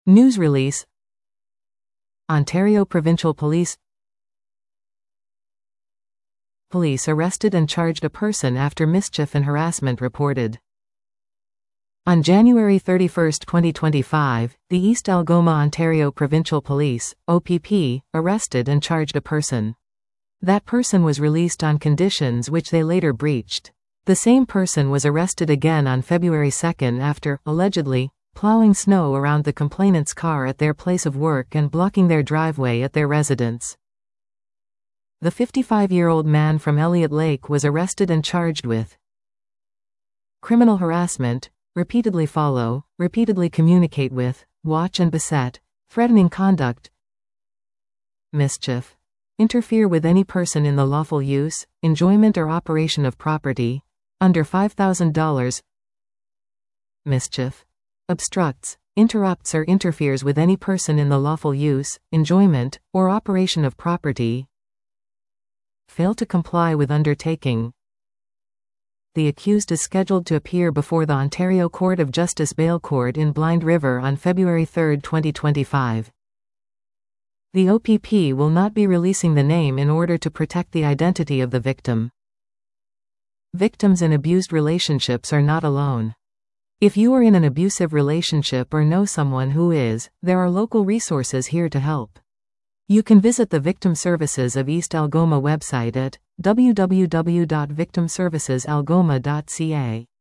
News release. Ontario Provincial Police. Police arrested and charged a person after mischief and harassment reported. On January 31, 2025, the East Algoma Ontario Provincial Police, OPP, arrested and charged a person. That person was released on conditions which they later breached. The same person was arrested again on February 2 after, allegedly, plowing snow around the complainant's car at their place of work and blocking their driveway at their residence. The 55-year-old man from Elliott Lake was arrested and charged with criminal harassment, repeatedly follow, repeatedly communicate with, watch and beset, threatening conduct, mischief, interfere with any person in the lawful use, enjoyment or operation of property, under $5,000, mischief, obstructs, interrupts or interferes with any person in the lawful use, enjoyment, or operation of property, fail to comply with undertaking. The accused is scheduled to appear before the Ontario Court of Justice Bail Court in Blind River on February 3, 2025. The OPP will not be releasing the name in order to protect the identity of the victim. Victims in abused relationships are not alone. If you are in an abusive relationship or know someone who is, there are local resources here to help. You can visit the Victim Services of East Algoma website at www.victimservicesalgoma.ca.